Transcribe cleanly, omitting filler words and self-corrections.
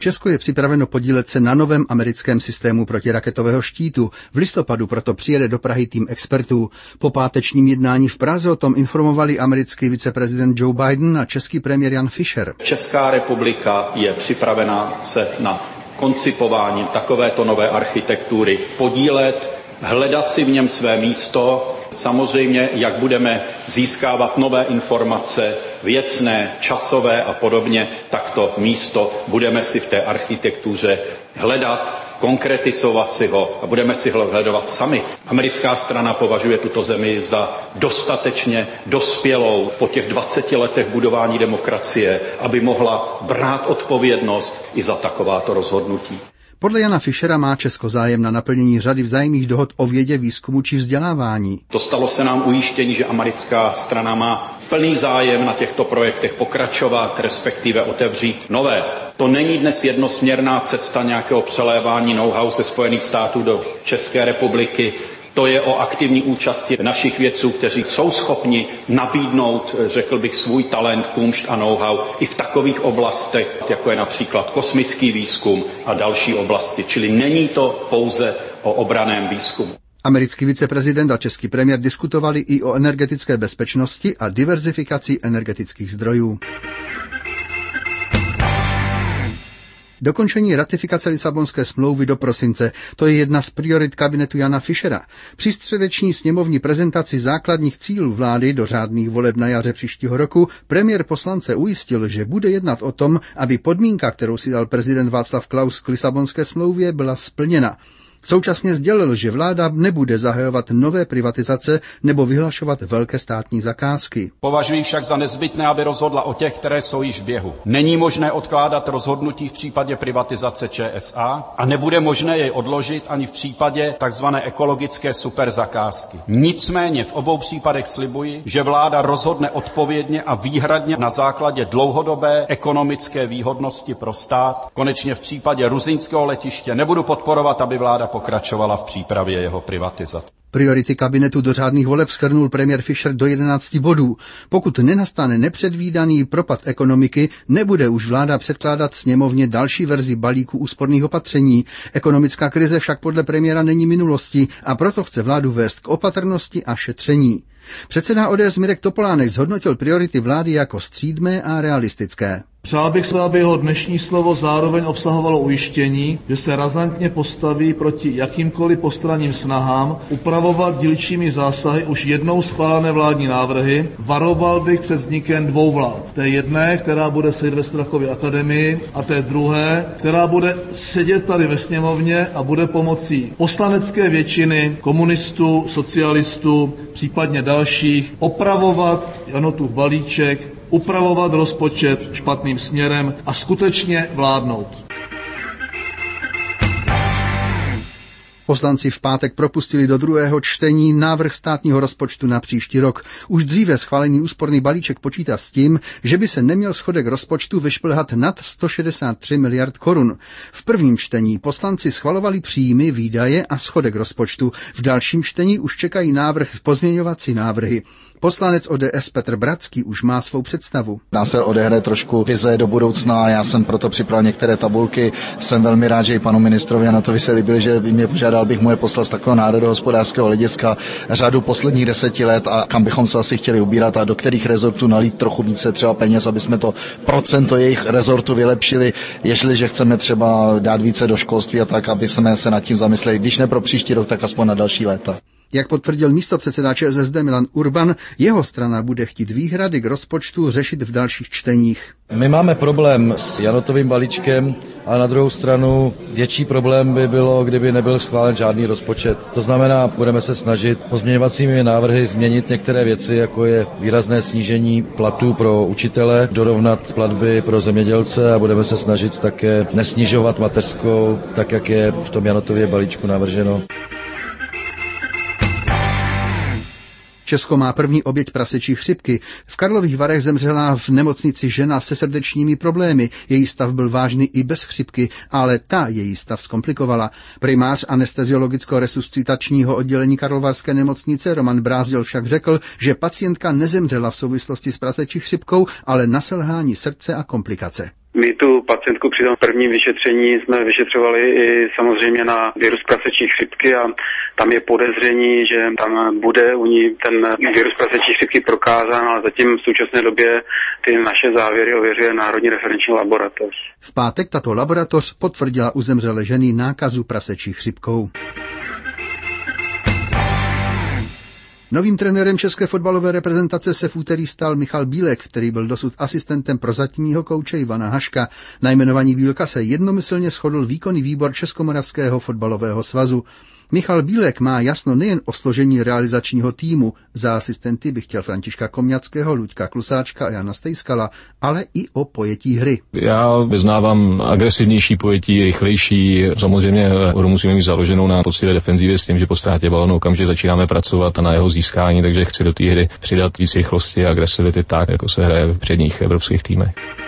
Česko je připraveno podílet se na novém americkém systému protiraketového štítu. V listopadu proto přijede do Prahy tým expertů. Po pátečním jednání v Praze o tom informovali americký viceprezident Joe Biden a český premiér Jan Fischer. Česká republika je připravena se na koncipování takovéto nové architektury podílet, hledat si v něm své místo. Samozřejmě, jak budeme získávat nové informace, věcné, časové a podobně, tak to místo budeme si v té architektuře hledat, konkretizovat si ho a budeme si ho hledovat sami. Americká strana považuje tuto zemi za dostatečně dospělou po těch 20 letech budování demokracie, aby mohla brát odpovědnost i za takováto rozhodnutí. Podle Jana Fischera má Česko zájem na naplnění řady vzájemných dohod o vědě, výzkumu či vzdělávání. Dostalo se nám ujištění, že americká strana má plný zájem na těchto projektech pokračovat, respektive otevřít nové. To není dnes jednosměrná cesta nějakého přelévání know-how ze Spojených států do České republiky. To je o aktivní účasti našich vědců, kteří jsou schopni nabídnout, řekl bych, svůj talent, kumšt a know-how i v takových oblastech, jako je například kosmický výzkum a další oblasti. Čili není to pouze o obranném výzkumu. Americký viceprezident a český premiér diskutovali i o energetické bezpečnosti a diverzifikaci energetických zdrojů. Dokončení ratifikace Lisabonské smlouvy do prosince, to je jedna z priorit kabinetu Jana Fischera. Při středeční sněmovní prezentaci základních cílů vlády do řádných voleb na jaře příštího roku premiér poslance ujistil, že bude jednat o tom, aby podmínka, kterou si dal prezident Václav Klaus k Lisabonské smlouvě, byla splněna. Současně sdělil, že vláda nebude zahajovat nové privatizace nebo vyhlašovat velké státní zakázky. Považuji však za nezbytné, aby rozhodla o těch, které jsou již v běhu. Není možné odkládat rozhodnutí v případě privatizace ČSA a nebude možné jej odložit ani v případě tzv. Ekologické superzakázky. Nicméně v obou případech slibuji, že vláda rozhodne odpovědně a výhradně na základě dlouhodobé ekonomické výhodnosti pro stát. Konečně v případě ruzyňského letiště nebudu podporovat, aby vláda pokračovala v přípravě jeho privatizace. Priority kabinetu do řádných voleb shrnul premiér Fischer do 11 bodů. Pokud nenastane nepředvídaný propad ekonomiky, nebude už vláda předkládat sněmovně další verzi balíku úsporných opatření. Ekonomická krize však podle premiéra není minulostí a proto chce vládu vést k opatrnosti a šetření. Předseda ODS Mirek Topolánek zhodnotil priority vlády jako střídmé a realistické. Přál bych se, aby jeho dnešní slovo zároveň obsahovalo ujištění, že se razantně postaví proti jakýmkoliv postranním snahám upravovat dílčími zásahy už jednou schválené vládní návrhy. Varoval bych před vznikem dvou vlád. Té jedné, která bude sedět ve Strakově akademii, a té druhé, která bude sedět tady ve sněmovně a bude pomocí poslanecké většiny komunistů, socialistů, případně dalších, opravovat Janotův balíček, upravovat rozpočet špatným směrem a skutečně vládnout. Poslanci v pátek propustili do druhého čtení návrh státního rozpočtu na příští rok. Už dříve schválený úsporný balíček počítá s tím, že by se neměl schodek rozpočtu vyšplhat nad 163 miliard korun. V prvním čtení poslanci schvalovali příjmy, výdaje a schodek rozpočtu. V dalším čtení už čekají pozměňovací návrhy. Poslanec ODS Petr Bratský už má svou představu. Dá se odehraje trošku vize do budoucna, já jsem proto připravil některé tabulky. Jsem velmi rád, že i panu ministrovi a na to se líbili, že by mě požádal, bych mu je poslal z takového národohospodářského hlediska řadu posledních 10 let a kam bychom se asi chtěli ubírat a do kterých rezortů nalít trochu více třeba peněz, aby jsme to procento jejich rezortu vylepšili, jestliže chceme třeba dát více do školství a tak, aby jsme se nad tím zamysleli, když ne pro příští rok, tak aspoň na další léta. Jak potvrdil místopředseda ČSSD Milan Urban, jeho strana bude chtít výhrady k rozpočtu řešit v dalších čteních. My máme problém s Janotovým balíčkem, ale na druhou stranu větší problém by bylo, kdyby nebyl schválen žádný rozpočet. To znamená, budeme se snažit pozměňovacími návrhy změnit některé věci, jako je výrazné snížení platů pro učitele, dorovnat platby pro zemědělce a budeme se snažit také nesnižovat mateřskou, tak jak je v tom Janotově balíčku navrženo. Česko má první oběť prasečí chřipky. V Karlových Varech zemřela v nemocnici žena se srdečními problémy. Její stav byl vážný i bez chřipky, ale ta její stav zkomplikovala. Primář anesteziologicko-resuscitačního oddělení Karlovarské nemocnice Roman Brázdil však řekl, že pacientka nezemřela v souvislosti s prasečí chřipkou, ale na selhání srdce a komplikace. My tu pacientku při tom prvním vyšetření jsme vyšetřovali i samozřejmě na virus prasečí chřipky a tam je podezření, že tam bude u ní ten virus prasečí chřipky prokázán, ale zatím v současné době ty naše závěry ověřuje Národní referenční laboratoř. V pátek tato laboratoř potvrdila u zemřelé ženy nákazu prasečí chřipkou. Novým trenérem české fotbalové reprezentace se v úterý stal Michal Bílek, který byl dosud asistentem prozatímního kouče Ivana Haška. Na jmenování Bílka se jednomyslně shodl výkonný výbor Českomoravského fotbalového svazu. Michal Bílek má jasno nejen o složení realizačního týmu, za asistenty by chtěl Františka Komňackého, Luďka Klusáčka a Jana Stejskala, ale i o pojetí hry. Já vyznávám agresivnější pojetí, rychlejší. Samozřejmě hru musíme mít založenou na poctivé defenzivě s tím, že po ztrátě balónu okamžitě začínáme pracovat na jeho získání, takže chci do té hry přidat víc rychlosti a agresivity tak, jako se hraje v předních evropských týmech.